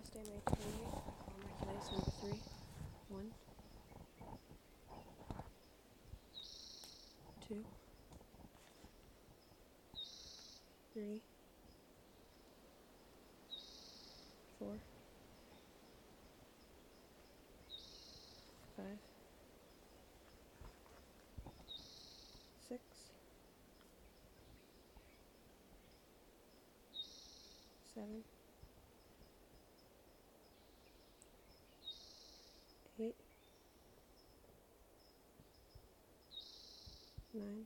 Wednesday, May 28th. I call Mikey Lace number 3. 1, 2, 3, 4, 5, 6, 7, 8, 9,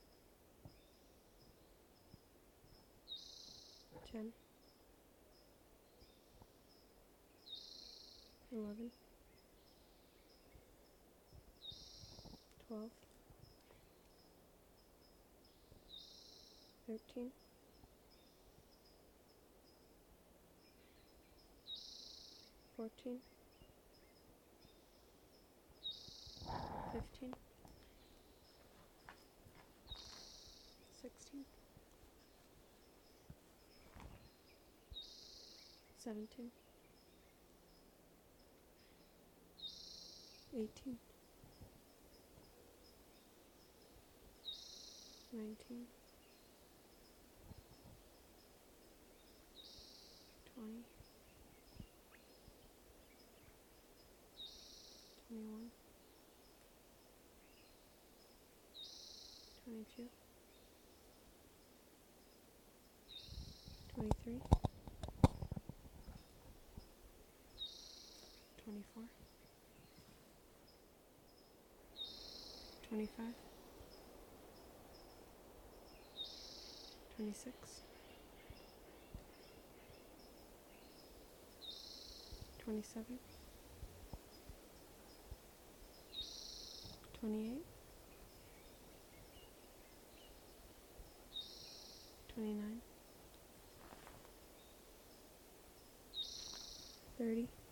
10, 11, 12, 13, 14, 15, 16, 17, 18, 19, 20, 21, 22, 23, 24, 25, 26, 27, 28, 29, 30,